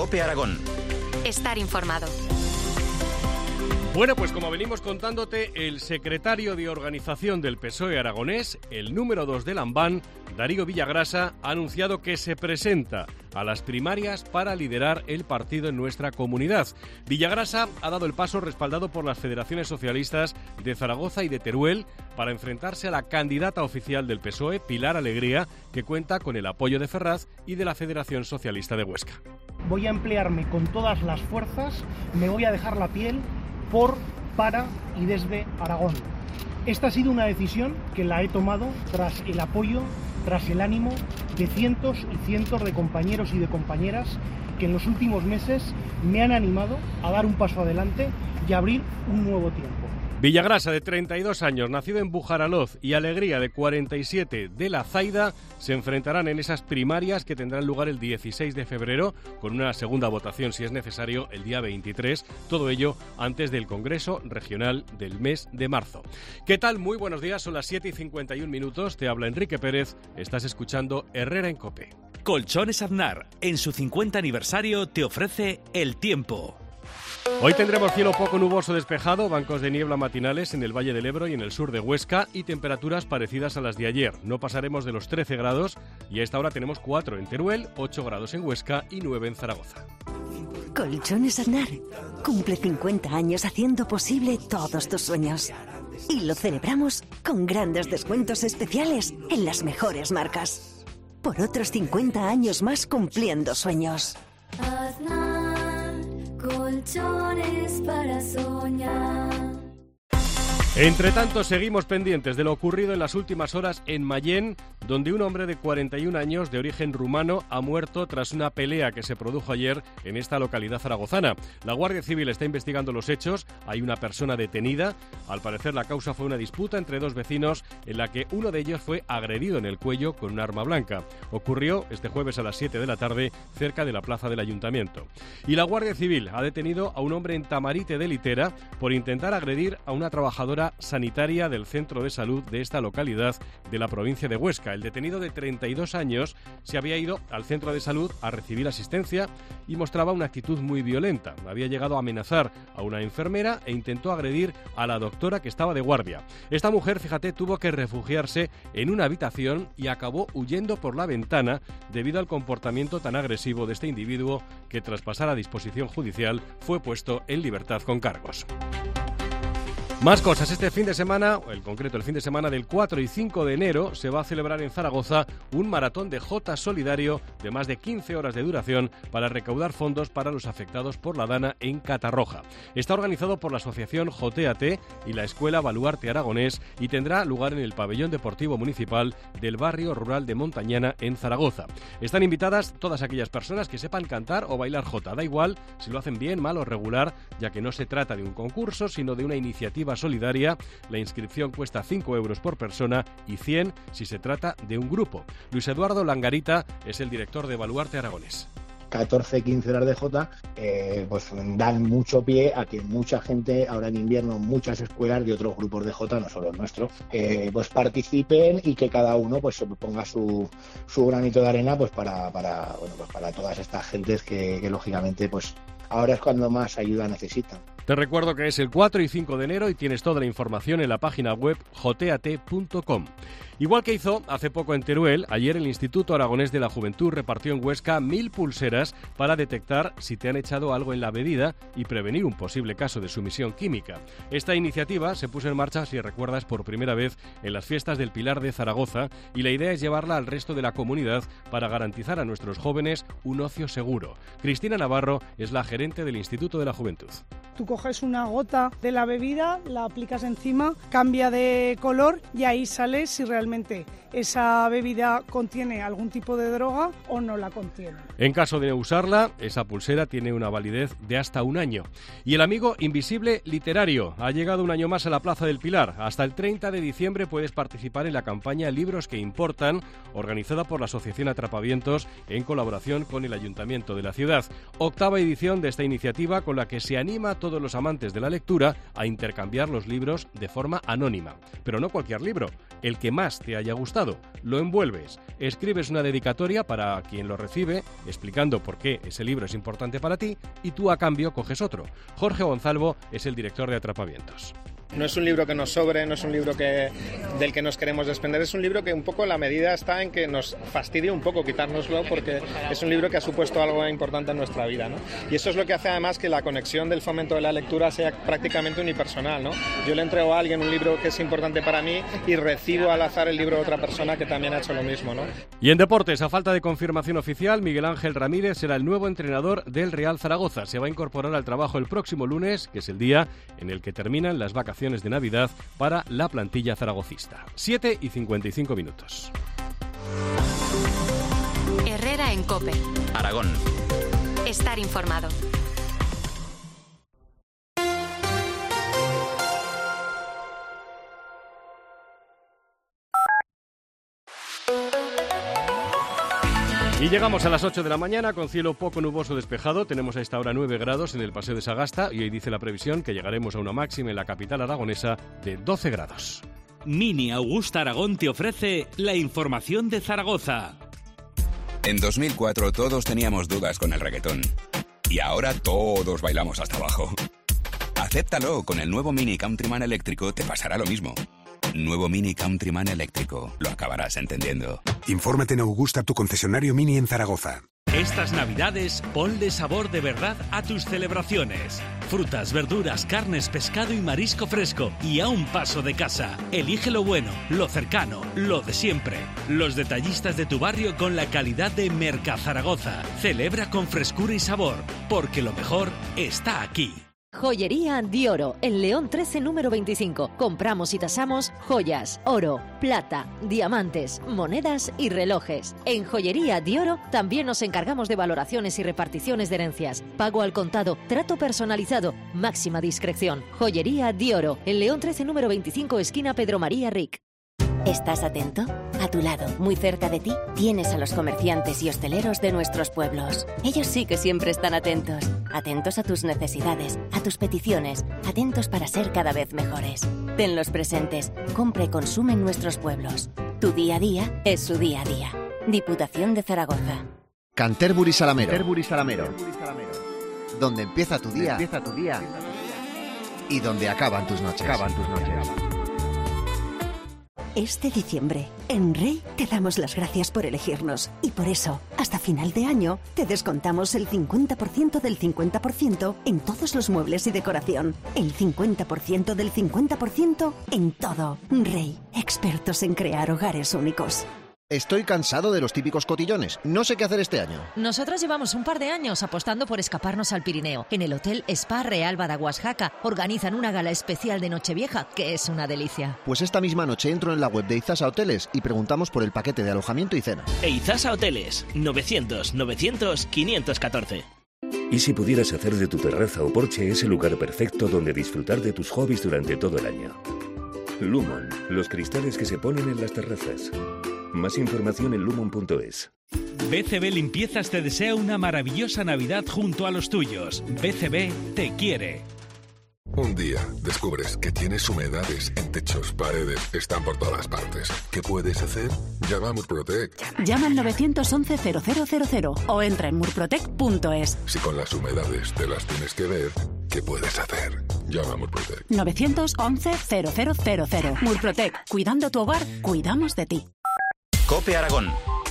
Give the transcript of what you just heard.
COPE Aragón. Estar informado. Bueno, pues como venimos contándote, el secretario de organización del PSOE aragonés, el número 2 del AMBAN, Darío Villagrasa, ha anunciado que se presenta a las primarias para liderar el partido en nuestra comunidad. Villagrasa ha dado el paso respaldado por las federaciones socialistas de Zaragoza y de Teruel para enfrentarse a la candidata oficial del PSOE, Pilar Alegría, que cuenta con el apoyo de Ferraz y de la Federación Socialista de Huesca. Voy a emplearme con todas las fuerzas, me voy a dejar la piel para y desde Aragón. Esta ha sido una decisión que la he tomado tras el apoyo, tras el ánimo de cientos y cientos de compañeros y de compañeras que en los últimos meses me han animado a dar un paso adelante y a abrir un nuevo tiempo. Villagrasa, de 32 años, nacido en Bujaraloz, y Alegría, de 47, de La Zaida, se enfrentarán en esas primarias que tendrán lugar el 16 de febrero, con una segunda votación, si es necesario, el día 23. Todo ello antes del Congreso Regional del mes de marzo. ¿Qué tal? Muy buenos días, son las 7:51. Te habla Enrique Pérez, estás escuchando Herrera en COPE. Colchones Aznar, en su 50 aniversario, te ofrece el tiempo. Hoy tendremos cielo poco nuboso despejado, bancos de niebla matinales en el Valle del Ebro y en el sur de Huesca y temperaturas parecidas a las de ayer. No pasaremos de los 13 grados y a esta hora tenemos 4 en Teruel, 8 grados en Huesca y 9 en Zaragoza. Colchones Aznar cumple 50 años haciendo posible todos tus sueños. Y lo celebramos con grandes descuentos especiales en las mejores marcas. Por otros 50 años más cumpliendo sueños. Aznar. Colchones para soñar. Entre tanto, seguimos pendientes de lo ocurrido en las últimas horas en Mayén, donde un hombre de 41 años de origen rumano ha muerto tras una pelea que se produjo ayer en esta localidad zaragozana. La Guardia Civil está investigando los hechos, hay una persona detenida. Al parecer la causa fue una disputa entre dos vecinos en la que uno de ellos fue agredido en el cuello con un arma blanca. Ocurrió este jueves a las 7 de la tarde cerca de la plaza del Ayuntamiento. Y la Guardia Civil ha detenido a un hombre en Tamarite de Litera por intentar agredir a una trabajadora sanitaria del centro de salud de esta localidad de la provincia de Huesca. El detenido, de 32 años, se había ido al centro de salud a recibir asistencia y mostraba una actitud muy violenta. Había llegado a amenazar a una enfermera e intentó agredir a la doctora que estaba de guardia. Esta mujer, fíjate, tuvo que refugiarse en una habitación y acabó huyendo por la ventana debido al comportamiento tan agresivo de este individuo que, tras pasar a disposición judicial, fue puesto en libertad con cargos. Más cosas. Este fin de semana, el fin de semana del 4 y 5 de enero, se va a celebrar en Zaragoza un maratón de Jota solidario de más de 15 horas de duración para recaudar fondos para los afectados por la dana en Catarroja. Está organizado por la asociación Jotéate y la Escuela Baluarte Aragonés y tendrá lugar en el pabellón deportivo municipal del barrio rural de Montañana en Zaragoza. Están invitadas todas aquellas personas que sepan cantar o bailar jota. Da igual si lo hacen bien, mal o regular, ya que no se trata de un concurso, sino de una iniciativa solidaria. La inscripción cuesta 5 euros por persona y 100 si se trata de un grupo. Luis Eduardo Langarita es el director de Baluarte Aragonés. 14-15 horas de jota, pues dan mucho pie a que mucha gente, ahora en invierno, muchas escuelas de otros grupos de jota, no solo el nuestro, pues participen y que cada uno pues ponga su granito de arena pues para todas estas gentes que lógicamente pues ahora es cuando más ayuda necesitan. Te recuerdo que es el 4 y 5 de enero y tienes toda la información en la página web joteate.com. Igual que hizo hace poco en Teruel, ayer el Instituto Aragonés de la Juventud repartió en Huesca 1000 pulseras para detectar si te han echado algo en la bebida y prevenir un posible caso de sumisión química. Esta iniciativa se puso en marcha, si recuerdas, por primera vez en las fiestas del Pilar de Zaragoza, y la idea es llevarla al resto de la comunidad para garantizar a nuestros jóvenes un ocio seguro. Cristina Navarro es la gerente del Instituto de la Juventud. Tú coges una gota de la bebida, la aplicas encima, cambia de color y ahí sale si realmente esa bebida contiene algún tipo de droga o no la contiene. En caso de usarla, esa pulsera tiene una validez de hasta 1 año. Y el amigo invisible literario ha llegado un año más a la Plaza del Pilar. Hasta el 30 de diciembre puedes participar en la campaña Libros que Importan, organizada por la Asociación Atrapavientos en colaboración con el Ayuntamiento de la ciudad. 8ª edición de esta iniciativa con la que se anima a todos los amantes de la lectura a intercambiar los libros de forma anónima. Pero no cualquier libro, el que más te haya gustado. Lo envuelves, escribes una dedicatoria para quien lo recibe, explicando por qué ese libro es importante para ti, y tú a cambio coges otro. Jorge Gonzalvo es el director de Atrapavientos. No es un libro que nos sobre, no es un libro del que nos queremos desprender, es un libro que un poco la medida está en que nos fastidie un poco quitárnoslo, porque es un libro que ha supuesto algo importante en nuestra vida, ¿no? Y eso es lo que hace además que la conexión del fomento de la lectura sea prácticamente unipersonal, ¿no? Yo le entrego a alguien un libro que es importante para mí y recibo al azar el libro de otra persona que también ha hecho lo mismo, ¿no? Y en deportes, a falta de confirmación oficial, Miguel Ángel Ramírez será el nuevo entrenador del Real Zaragoza. Se va a incorporar al trabajo el próximo lunes, que es el día en el que terminan las vacaciones de Navidad para la plantilla zaragocista. 7:55. Herrera en COPE. Aragón. Estar informado. Y llegamos a las 8 de la mañana con cielo poco nuboso despejado. Tenemos a esta hora 9 grados en el Paseo de Sagasta y hoy dice la previsión que llegaremos a una máxima en la capital aragonesa de 12 grados. Mini Augusta Aragón te ofrece la información de Zaragoza. En 2004 todos teníamos dudas con el reggaetón. Y ahora todos bailamos hasta abajo. Acéptalo, con el nuevo Mini Countryman eléctrico te pasará lo mismo. Nuevo Mini Countryman eléctrico. Lo acabarás entendiendo. Infórmate en Augusta, tu concesionario Mini en Zaragoza. Estas Navidades, ponle sabor de verdad a tus celebraciones. Frutas, verduras, carnes, pescado y marisco fresco. Y a un paso de casa. Elige lo bueno, lo cercano, lo de siempre. Los detallistas de tu barrio con la calidad de Mercazaragoza. Celebra con frescura y sabor, porque lo mejor está aquí. Joyería Dioro, en León 13, número 25. Compramos y tasamos joyas, oro, plata, diamantes, monedas y relojes. En Joyería Dioro también nos encargamos de valoraciones y reparticiones de herencias. Pago al contado, trato personalizado, máxima discreción. Joyería Dioro, en León 13, número 25, esquina Pedro María Ric. ¿Estás atento? A tu lado, muy cerca de ti, tienes a los comerciantes y hosteleros de nuestros pueblos. Ellos sí que siempre están atentos. Atentos a tus necesidades, a tus peticiones, atentos para ser cada vez mejores. Tenlos presentes, compra y consume en nuestros pueblos. Tu día a día es su día a día. Diputación de Zaragoza. Canterbury Salamero. Donde empieza tu día. Y donde acaban tus noches. Este diciembre, en Rey te damos las gracias por elegirnos y por eso, hasta final de año, te descontamos el 50% del 50% en todos los muebles y decoración. El 50% del 50% en todo. Rey, expertos en crear hogares únicos. Estoy cansado de los típicos cotillones. No sé qué hacer este año. Nosotros llevamos un par de años apostando por escaparnos al Pirineo. En el Hotel Spa Real Badaguas Jaca organizan una gala especial de Nochevieja, que es una delicia. Pues esta misma noche entro en la web de Izasa Hoteles y preguntamos por el paquete de alojamiento y cena. Izasa Hoteles, 900-900-514. ¿Y si pudieras hacer de tu terraza o porche ese lugar perfecto donde disfrutar de tus hobbies durante todo el año? Lumon, los cristales que se ponen en las terrazas. Más información en lumon.es. BCB Limpiezas te desea una maravillosa Navidad junto a los tuyos. BCB te quiere. Un día descubres que tienes humedades en techos, paredes, están por todas partes. ¿Qué puedes hacer? Llama a Murprotec. Llama al 911-0000 o entra en murprotec.es. Si con las humedades te las tienes que ver, ¿qué puedes hacer? Llama a Murprotec. 911-0000. Murprotec. Cuidando tu hogar, cuidamos de ti. COPE Aragón.